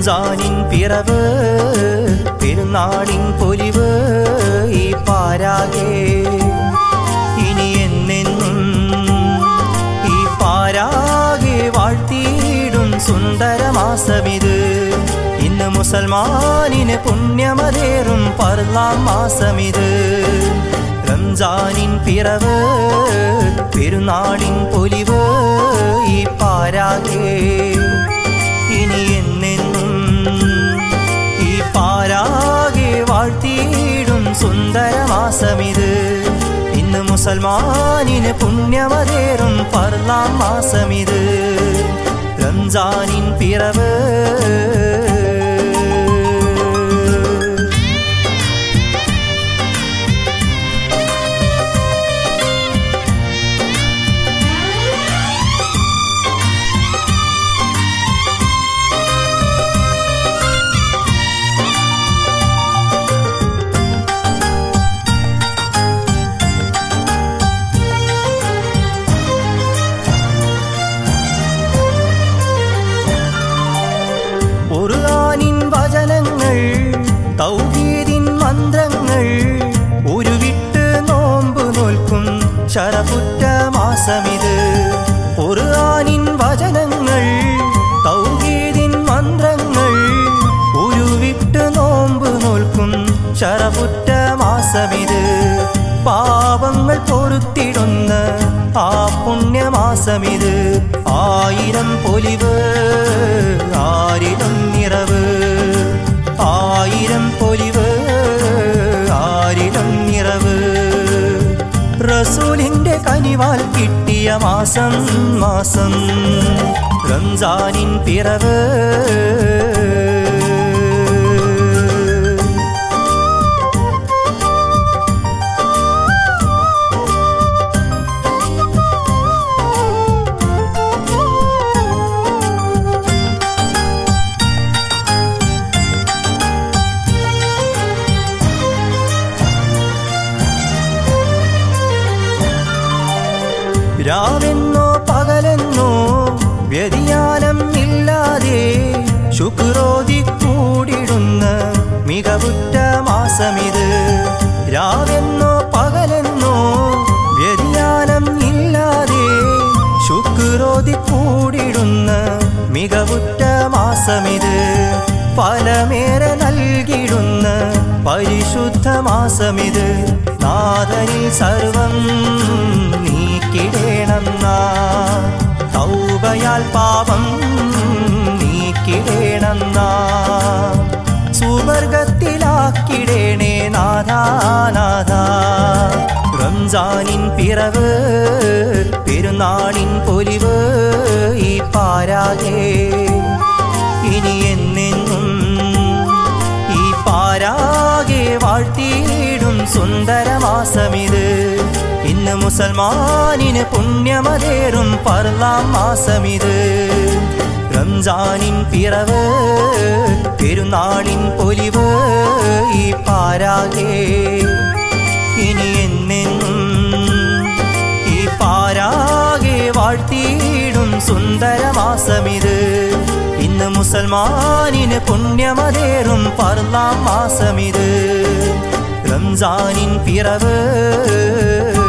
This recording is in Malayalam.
റംസാനിൻ പിറവ് പെരുന്നാളിൻ പൊലിവ് ഈ പാരാകെ ഇനി എന്നെന്നും ഈ പാരാകെ വാഴ്ത്തിയിടും സുന്ദരമാസമിത്. ഇന്ന് മുസൽമാനിന് പുണ്യമതേറും പർലാം മാസമിത്. റംസാനിൻ പിറവ് പെരുന്നാളിൻ പൊലിവ് ഈ പാരാകെ ഇനി എന്നെന്നും ഈ പാരാകെ വാഴ്ത്തിയിടും സുന്ദരമാസമിത്. ഇന്ന് മുസൽമാനിന് പുണ്യമതേറും പർലാം മാസമിത്. റംസാനിൻ പിറവ് ഖുർആനിൻ വചനങ്ങൾ തൗഹീദിൻ മന്ത്രങ്ങൾ ഉരുവിട്ട് നോമ്പ് നോൽക്കും ശറഫുറ്റ മാസമിത്. ഖുർആനിൻ വചനങ്ങൾ തൗഹീദിൻ മന്ത്രങ്ങൾ ഉരുവിട്ട് നോമ്പ് നോൽക്കും ശറഫുറ്റ മാസമിത്. പാപങ്ങൾ പൊറുത്തിടുന്ന ആ പുണ്യമാസമിത്. ആയിരം പൊലിവ് ആരിലും നിറവ്, ആയിരം പൊലിവ് ആരിലും നിറവ്. റസൂലിന്റെ കനിവാൽ കിട്ടിയ മാസം മാസം റംസാനിൻ പിറവ്. രാവെന്നോ പകലെന്നോ വ്യതിയാനം ഇല്ലാതെ ശുക്രോതി കൂടിടുന്ന മികവുറ്റ മാസമിത്. രാവെന്നോ പകലെന്നോ വ്യതിയാനം ഇല്ലാതെ ശുക്രോതി കൂടിടുന്ന മികവുറ്റ മാസമിത്. ഫലമേറെ നൽകിടുന്ന പരിശുദ്ധ മാസമിത്. നാഥനിൽ സർവം നീക്കിടേണമെന്ന തൗബയാൽ പാപം നീക്കിടേണമെന്ന സുവർഗത്തിലാക്കിടേണേ നാഥാ നാഥാ. റംസാനിൻ പിറവ് പെരുന്നാളിൻ പൊലിവ് ഈ പാരാകെ ഇനി എന്നെന്നും ഈ പാരാകെ വാഴ്ത്തിയിടും സുന്ദരമാസമിത്. ഇന്ന് മുസൽമാനിന് പുണ്യമതേറും പർലാം മാസമിത്. റംസാനിൻ പിറവ് പെരുന്നാളിൻ പൊലിവ് ഈ പാരാകെ ഇനി എന്നെന്നും ഈ പാരാകെ വാഴ്ത്തിയിടും സുന്ദരമാസമിത്. ഇന്ന് മുസൽമാനിന് പുണ്യമതേറും പർലാം മാസമിത്. റംസാനിൻ പിറവ്